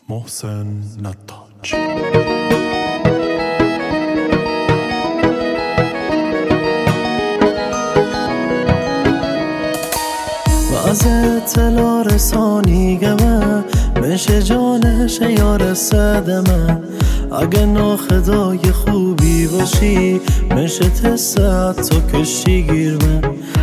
محسن نتاج. از اطلاع رسانیگمه میشه جانش یار صدمه. اگه ناخدای خوبی باشی میشه تسعت تا کشتی گیرمه.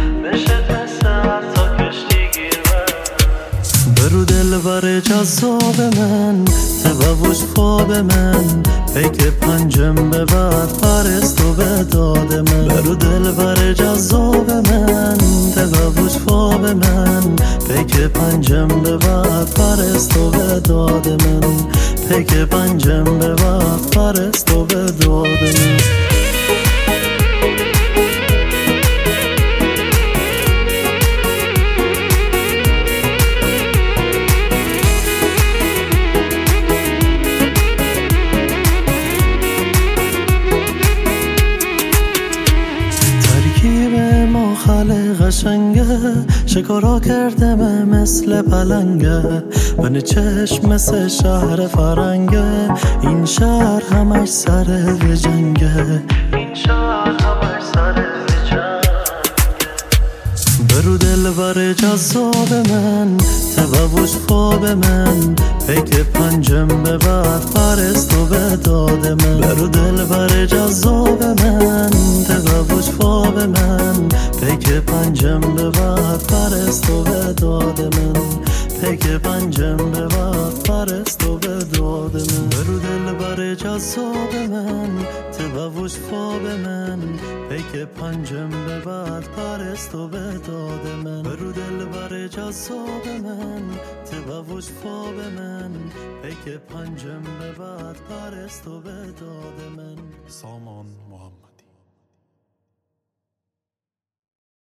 برو دلبر جذاب من تبوش خواب من پیک پنجم ببر پرستو به داد من. برو دلبر جذاب من تبوش خواب من پیک پنجم ببر پرستو به داد من. پیک پنجم ببر پرستو به داد من. خاله قشنگه شکارا کرده مثل پلنگه. من چشم مثل شهر فرنگه. این شهر همش سر به جنگه. برو دلبر جذاب من تبوش خواب من پیک پنجم ببر پرستو به داد من. برو دلبر جذاب من تبوش خواب من پیک پنجم ببر پرستو به داد من. پیک پنجم ببر پرستو به داد من. برو دلبر جذاب من تبوش خواب من پیک پنجم ببر پرستو به داد من. برو دلبر جذاب من تبوش خواب من پیک پنجم ببر پرستو به داد من.